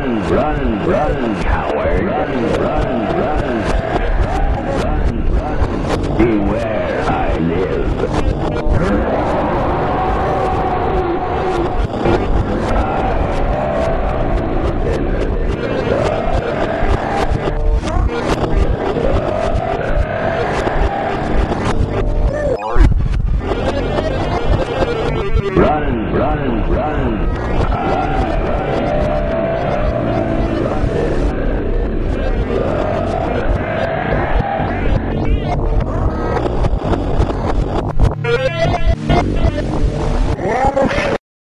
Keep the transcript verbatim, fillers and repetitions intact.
run, run, run, coward. Run, run, run. Run, run. Beware, I live. Run, run, run. Run.